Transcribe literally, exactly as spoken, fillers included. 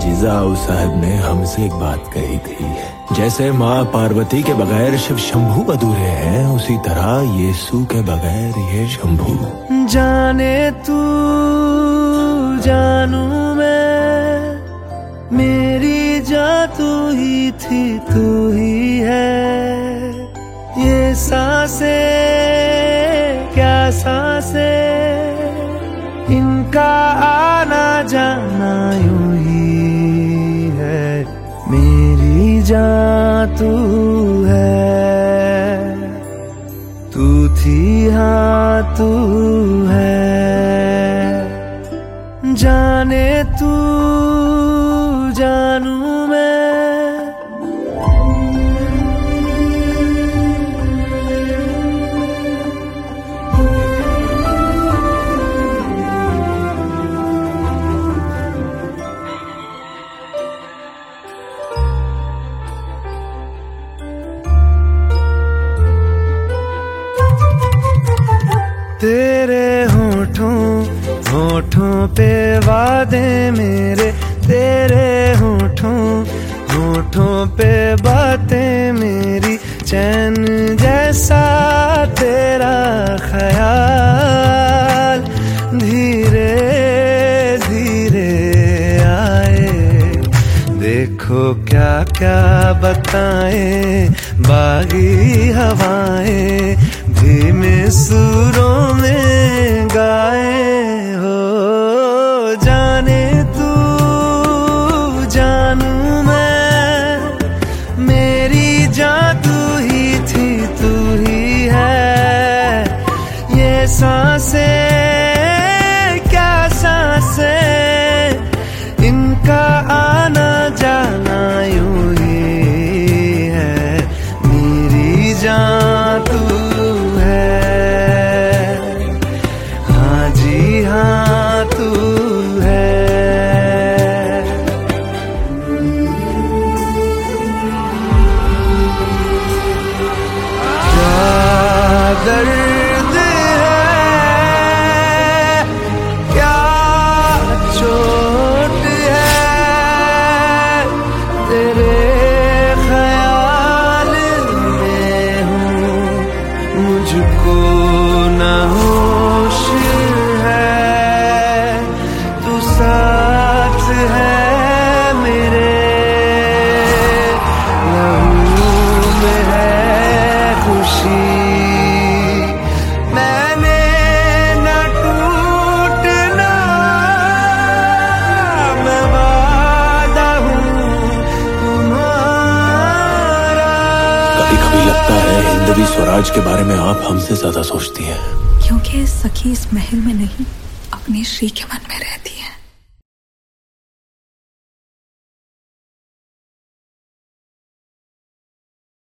जिजाऊ साहब ने हमसे एक बात कही थी, जैसे माँ पार्वती के बगैर शिव शंभू अधूरे हैं, उसी तरह यीशु के बगैर ये शंभू। जाने तू जानू मैं, मेरी जा तू ही थी तू ही है। ये सांसें क्या सांसें, इनका आना जाना यूं ही है। मेरी जान तू है, तू थी हाँ तू है। जाने तू जानू मैं। तेरे होठों होठों पे वादे मेरे, तेरे होठों होठों पे बातें मेरी। चैन जैसा तेरा ख्याल धीरे धीरे आए। देखो क्या क्या बताएं बागी हवाएं, धीमे सुरों में गाए हो। जाने तू जानू मैं, मेरी जान तू ही थी तू ही है। ये सांसें क्या सांसें, इनका आना जाना यूं ही है। मेरी जान तू हाँ तू है। क्या दर्द है, क्या चोट है, तेरे ख्याल में हूँ, मुझको न होश साथ है मेरे। लहू में है खुशी, मैंने न टूटना, मैं वादा हूँ तुम्हारा। कभी कभी लगता है हिंदवी स्वराज के बारे में आप हमसे ज्यादा सोचती हैं, क्योंकि सखी इस महल में नहीं अपने श्री के मन में रहती है।